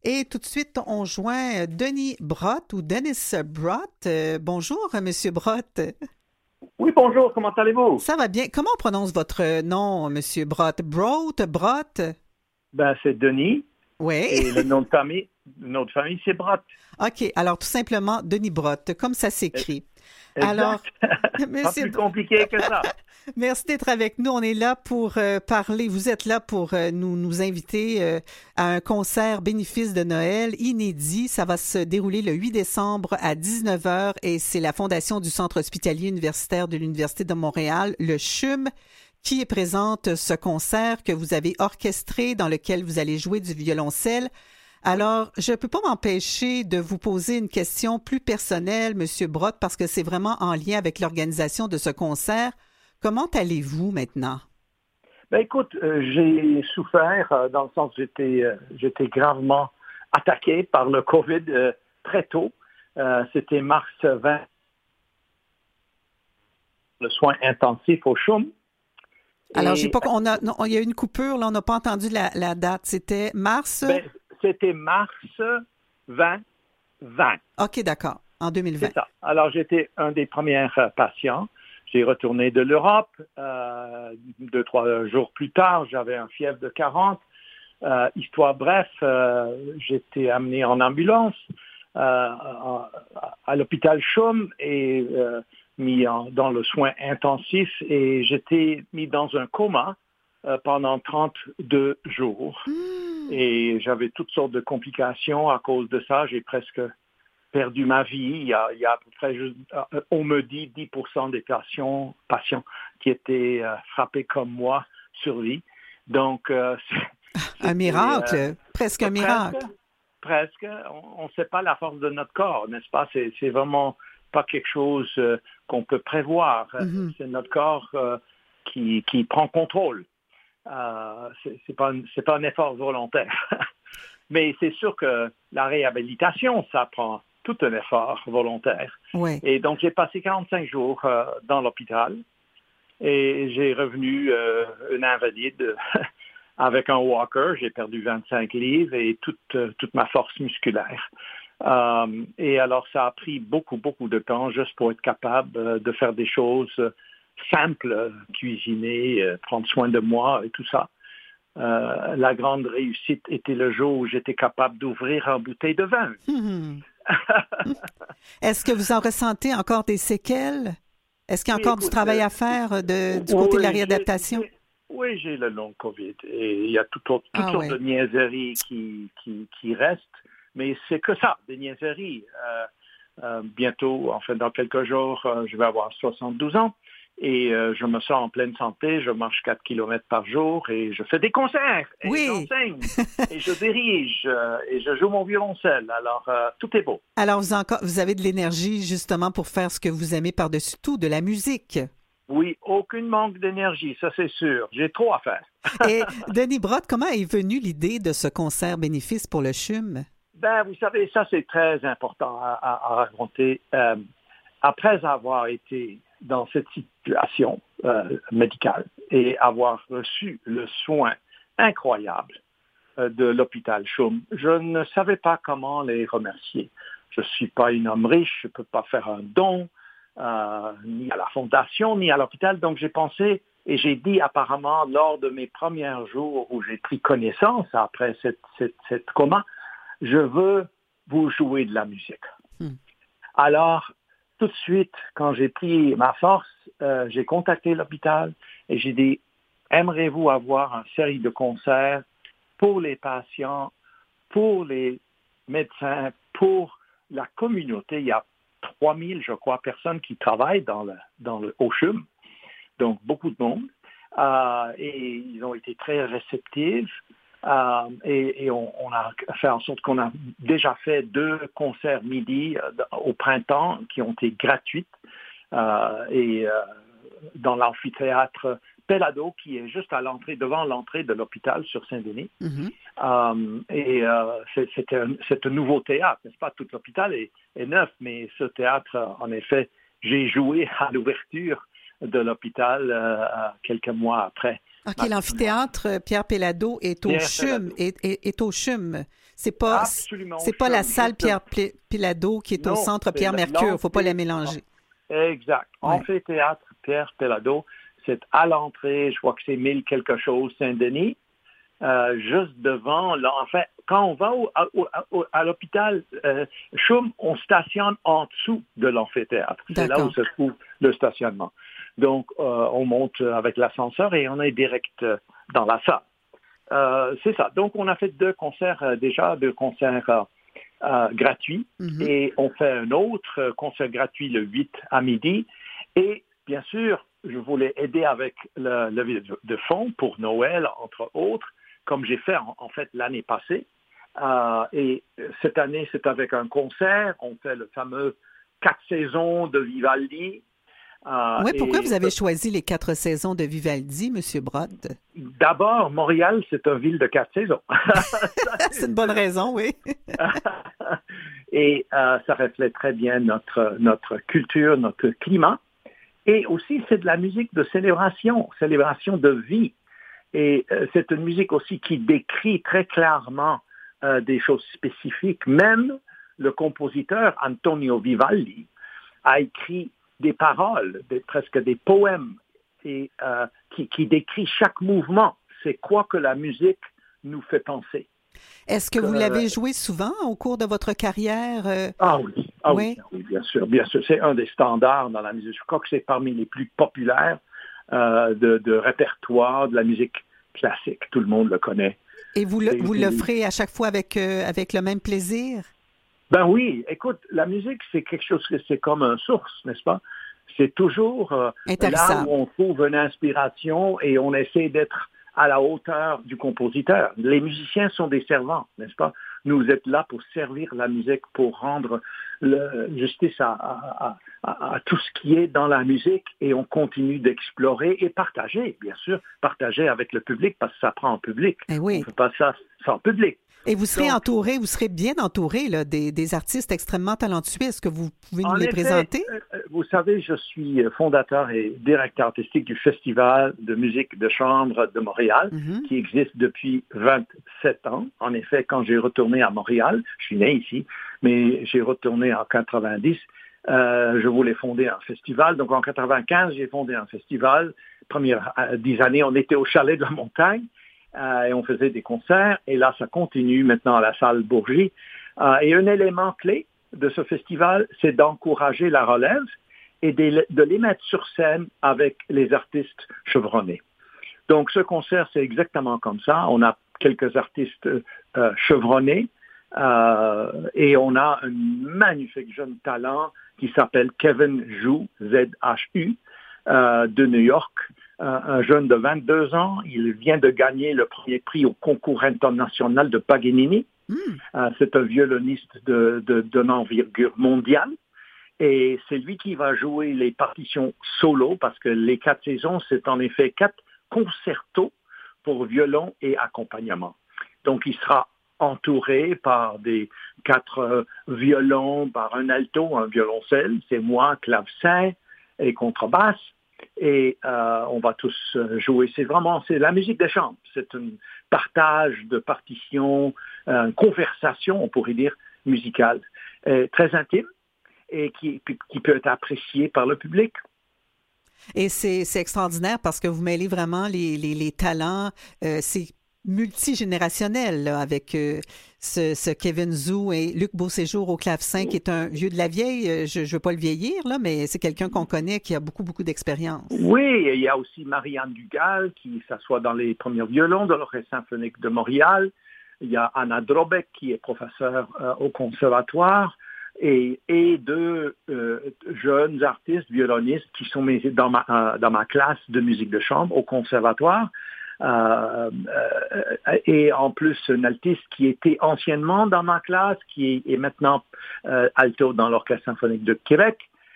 Et tout de suite, on joint Denis Brott ou Dennis Brott. Bonjour, Monsieur Brott. Oui, bonjour, comment allez-vous? Ça va bien. Comment on prononce votre nom, Monsieur Brott? Brott? Ben, c'est Denis. Oui. Et le nom de famille, c'est Brott. OK. Alors, tout simplement, Denis Brott, comme ça s'écrit. Exact. Alors, Pas plus compliqué que ça. Merci d'être avec nous. On est là pour parler. Vous êtes là pour nous inviter à un concert bénéfice de Noël inédit. Ça va se dérouler le 8 décembre à 19h et c'est la Fondation du Centre hospitalier universitaire de l'Université de Montréal, le CHUM, qui présente ce concert que vous avez orchestré, dans lequel vous allez jouer du violoncelle. Alors, je ne peux pas m'empêcher de vous poser une question plus personnelle, Monsieur Brott, parce que c'est vraiment en lien avec l'organisation de ce concert. Comment allez-vous maintenant? Ben écoute, j'ai souffert dans le sens que j'étais gravement attaqué par le COVID très tôt. C'était mars 20, le soin intensif au CHUM. Alors, il y a eu une coupure, là, on n'a pas entendu la date. C'était mars? C'était mars 2020. OK, d'accord, en 2020. C'est ça. Alors, j'étais un des premiers patients. J'ai retourné de l'Europe. 2-3 jours plus tard, j'avais un fièvre de 40. Histoire bref, j'étais amené en ambulance à l'hôpital CHUM et mis dans le soin intensif et j'étais mis dans un coma pendant 32 jours. Et j'avais toutes sortes de complications à cause de ça. J'ai presque perdu ma vie. Il y a à peu près, on me dit, 10% des patients qui étaient frappés comme moi survivent. Donc, un miracle, presque un miracle. Presque. On ne sait pas la force de notre corps, n'est-ce pas? C'est vraiment pas quelque chose qu'on peut prévoir. Mm-hmm. C'est notre corps qui prend contrôle. C'est pas un effort volontaire. Mais c'est sûr que la réhabilitation, ça prend tout un effort volontaire. Oui. Et donc, j'ai passé 45 jours dans l'hôpital et j'ai revenu une invalide avec un walker. J'ai perdu 25 livres et toute ma force musculaire. Et alors, ça a pris beaucoup de temps juste pour être capable de faire des choses simples, cuisiner, prendre soin de moi et tout ça. La grande réussite était le jour où j'étais capable d'ouvrir une bouteille de vin. Est-ce que vous en ressentez encore des séquelles? Est-ce qu'il y a encore du travail à faire du côté de la réadaptation? Oui, j'ai le long COVID et il y a toutes sortes de niaiseries qui restent, mais c'est que ça, des niaiseries. Bientôt, enfin dans quelques jours, je vais avoir 72 ans. Et je me sens en pleine santé, je marche 4 kilomètres par jour et je fais des concerts, et j'enseigne, et je dirige, et je joue mon violoncelle. Alors, tout est beau. Alors, vous avez de l'énergie justement pour faire ce que vous aimez par-dessus tout, de la musique. Oui, aucun manque d'énergie, ça c'est sûr. J'ai trop à faire. Et Denis Brott, comment est venue l'idée de ce concert bénéfice pour le CHUM? Ben, vous savez, ça c'est très important à raconter. Après avoir été dans cette situation médicale et avoir reçu le soin incroyable de l'hôpital CHUM, je ne savais pas comment les remercier. Je ne suis pas un homme riche, je ne peux pas faire un don, ni à la fondation, ni à l'hôpital. Donc j'ai pensé, et j'ai dit apparemment lors de mes premiers jours où j'ai pris connaissance après cette coma, je veux vous jouer de la musique. Alors, tout de suite, quand j'ai pris ma force, j'ai contacté l'hôpital et j'ai dit, aimerez-vous avoir une série de concerts pour les patients, pour les médecins, pour la communauté? Il y a 3000, je crois, personnes qui travaillent au CHUM, donc beaucoup de monde. Et ils ont été très réceptifs. Et on a fait en sorte qu'on a déjà fait 2 concerts midi au printemps qui ont été gratuits dans l'amphithéâtre Pelado qui est juste devant l'entrée de l'hôpital sur Saint-Denis. C'est un nouveau théâtre, n'est-ce pas? Tout l'hôpital est neuf, mais ce théâtre, en effet, j'ai joué à l'ouverture de l'hôpital quelques mois après. OK, l'amphithéâtre Pierre Pelado est au CHUM. absolument C'est pas la salle Pierre Pellado qui est au centre Pierre Mercure. Il ne faut pas les mélanger. Exact. Ouais. Amphithéâtre Pierre Pellado, c'est à l'entrée, je crois que c'est 1000 quelque chose Saint-Denis, juste devant. Là, en fait, quand on va à l'hôpital Chum, on stationne en dessous de l'amphithéâtre. C'est là où se trouve le stationnement. Donc, on monte avec l'ascenseur et on est direct dans la salle. C'est ça. Donc, on a fait deux concerts gratuits. Mm-hmm. Et on fait un autre concert gratuit le 8 à midi. Et bien sûr, je voulais aider avec le levée de fonds pour Noël, entre autres, comme j'ai fait en fait l'année passée. Et cette année, c'est avec un concert. On fait le fameux 4 saisons de Vivaldi. Oui, pourquoi vous avez choisi les 4 saisons de Vivaldi, M. Brod? D'abord, Montréal, c'est une ville de 4 saisons. C'est une bonne raison, oui. Et ça reflète très bien notre culture, notre climat. Et aussi, c'est de la musique de célébration de vie. Et c'est une musique aussi qui décrit très clairement des choses spécifiques. Même le compositeur Antonio Vivaldi a écrit des paroles, presque des poèmes, et qui décrit chaque mouvement. C'est quoi que la musique nous fait penser. Est-ce que vous l'avez joué souvent au cours de votre carrière? Oui, bien sûr. C'est un des standards dans la musique. Je crois que c'est parmi les plus populaires de répertoire de la musique classique. Tout le monde le connaît. Et vous l'offrez à chaque fois avec le même plaisir? Ben oui, écoute, la musique, c'est quelque chose que c'est comme une source, n'est-ce pas? C'est toujours là où on trouve une inspiration et on essaie d'être à la hauteur du compositeur. Les musiciens sont des servants, n'est-ce pas? Nous êtes là pour servir la musique, pour rendre justice à tout ce qui est dans la musique et on continue d'explorer et partager, bien sûr, partager avec le public parce que ça prend un public. Oui. On ne fait pas ça sans public. Et vous serez vous serez bien entouré là, des artistes extrêmement talentueux. Est-ce que vous pouvez nous les présenter? Vous savez, je suis fondateur et directeur artistique du Festival de musique de chambre de Montréal, qui existe depuis 27 ans. En effet, quand j'ai retourné à Montréal, je suis né ici, mais j'ai retourné en 90, je voulais fonder un festival. Donc en 95, j'ai fondé un festival. Premières 10 années, on était au Chalet de la Montagne. Et on faisait des concerts, et là, ça continue maintenant à la salle Bourgie. Et un élément clé de ce festival, c'est d'encourager la relève et de les mettre sur scène avec les artistes chevronnés. Donc, ce concert, c'est exactement comme ça. On a quelques artistes chevronnés, et on a un magnifique jeune talent qui s'appelle Kevin Zhu, Z-H-U, de New York. Un jeune de 22 ans, il vient de gagner le premier prix au concours international de Paganini. C'est un violoniste d'une envergure mondiale. Et c'est lui qui va jouer les partitions solo, parce que les 4 saisons, c'est en effet 4 concertos pour violon et accompagnement. Donc, il sera entouré par des 4 violons, par un alto, un violoncelle, c'est moi, clavecin et contrebasse. Et on va tous jouer. C'est la musique de chambre. C'est un partage de partitions, une conversation, on pourrait dire, musicale, très intime et qui peut être appréciée par le public. Et c'est extraordinaire parce que vous mêlez vraiment les talents. C'est multigénérationnel là, avec ce Kevin Zhu et Luc Beauséjour au clavecin, qui est un vieux de la vieille. Je ne veux pas le vieillir, là, mais c'est quelqu'un qu'on connaît qui a beaucoup, beaucoup d'expérience. Oui, il y a aussi Marianne Dugal qui s'assoit dans les premiers violons de l'Orchestre symphonique de Montréal. Il y a Anna Drobek qui est professeure au conservatoire. Et 2 jeunes artistes, violonistes qui sont dans ma classe de musique de chambre au conservatoire. Et en plus, un altiste qui était anciennement dans ma classe, qui est maintenant alto dans l'Orchestre symphonique de Québec.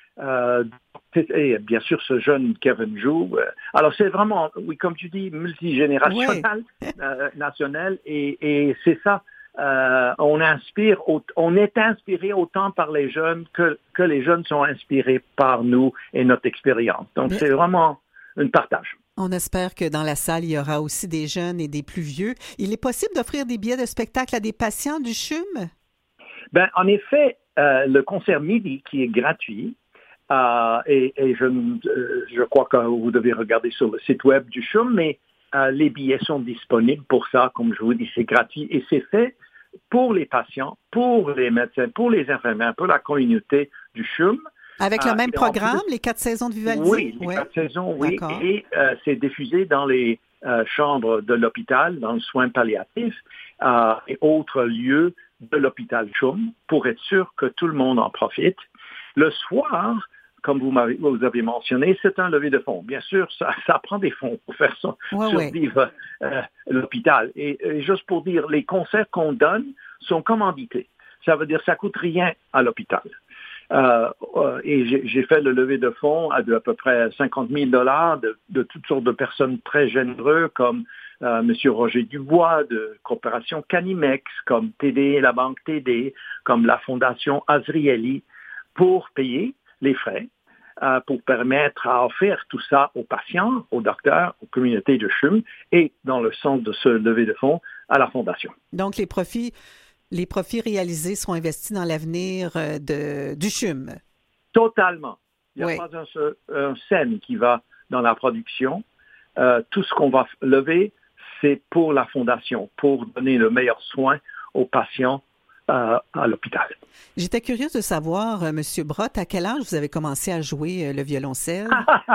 Et bien sûr, ce jeune Kevin Zhu. Alors, c'est vraiment, oui, comme tu dis, multigénérationnel, national, et c'est ça. On est inspiré autant par les jeunes que les jeunes sont inspirés par nous et notre expérience. Donc, c'est vraiment un partage. On espère que dans la salle, il y aura aussi des jeunes et des plus vieux. Il est possible d'offrir des billets de spectacle à des patients du CHUM? Ben, en effet, le concert midi qui est gratuit, et je crois que vous devez regarder sur le site web du CHUM, mais les billets sont disponibles pour ça, comme je vous dis, c'est gratuit et c'est fait pour les patients, pour les médecins, pour les infirmières, pour la communauté du CHUM. Avec le même programme, les 4 saisons de Vivaldi? Oui, les 4 saisons, oui. D'accord. Et c'est diffusé dans les chambres de l'hôpital, dans le soin palliatif et autres lieux de l'hôpital CHUM pour être sûr que tout le monde en profite. Le soir, comme vous avez mentionné, c'est un levée de fonds. Bien sûr, ça prend des fonds pour faire survivre l'hôpital. Et juste pour dire, les concerts qu'on donne sont commandités. Ça veut dire que ça coûte rien à l'hôpital. Et j'ai fait le levée de fonds à peu près 50 000 $ de toutes sortes de personnes très généreuses comme M. Roger Dubois de Coopération Canimex, comme TD, la banque TD, comme la Fondation Azrieli, pour payer les frais, pour permettre à offrir tout ça aux patients, aux docteurs, aux communautés de CHUM et dans le sens de ce levée de fonds à la Fondation. Donc les profits réalisés seront investis dans l'avenir du CHUM. Totalement. Il n'y a pas un cent qui va dans la production. Tout ce qu'on va lever, c'est pour la Fondation, pour donner le meilleur soin aux patients à l'hôpital. J'étais curieuse de savoir, M. Brott, à quel âge vous avez commencé à jouer le violoncelle?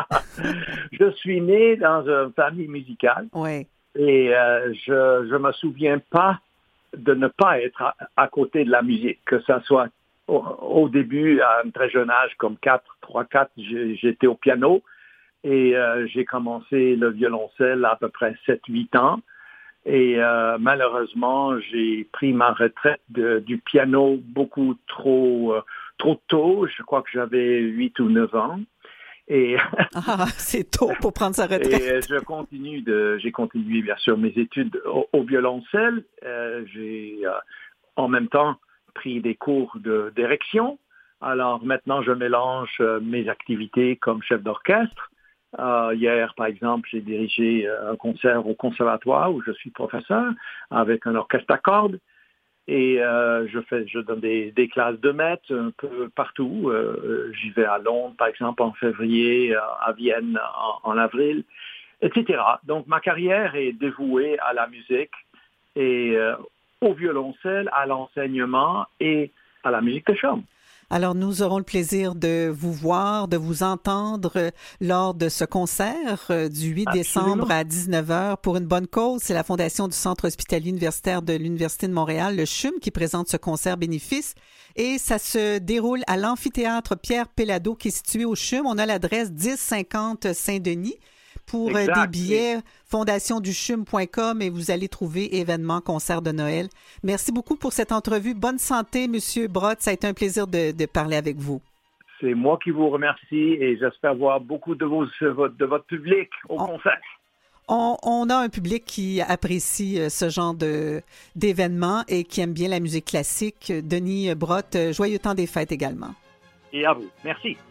Je suis né dans une famille musicale. Oui. Et je ne me souviens pas de ne pas être à côté de la musique, que ça soit au début, à un très jeune âge, comme 3-4, j'étais au piano et j'ai commencé le violoncelle à peu près 7-8 ans. Et malheureusement, j'ai pris ma retraite du piano beaucoup trop tôt. Je crois que j'avais 8 ou 9 ans. Et c'est tôt pour prendre sa retraite. Et j'ai continué bien sûr mes études au violoncelle. J'ai en même temps pris des cours de direction. Alors maintenant, je mélange mes activités comme chef d'orchestre. Hier, par exemple, j'ai dirigé un concert au conservatoire où je suis professeur avec un orchestre à cordes. Et je donne des classes de maths un peu partout. J'y vais à Londres, par exemple, en février, à Vienne en avril, etc. Donc, ma carrière est dévouée à la musique et au violoncelle, à l'enseignement et à la musique de chambre. Alors, nous aurons le plaisir de vous voir, de vous entendre lors de ce concert du 8 décembre à 19h pour une bonne cause. C'est la Fondation du Centre hospitalier universitaire de l'Université de Montréal, le CHUM, qui présente ce concert bénéfice. Et ça se déroule à l'amphithéâtre Pierre Pellado qui est situé au CHUM. On a l'adresse 1050 Saint-Denis. Pour des billets, fondationduchum.com et vous allez trouver événements, concert de Noël. Merci beaucoup pour cette entrevue. Bonne santé, M. Brott. Ça a été un plaisir de parler avec vous. C'est moi qui vous remercie et j'espère voir beaucoup de votre public au concert. On a un public qui apprécie ce genre d'événements et qui aime bien la musique classique. Denis Brott, joyeux temps des fêtes également. Et à vous. Merci.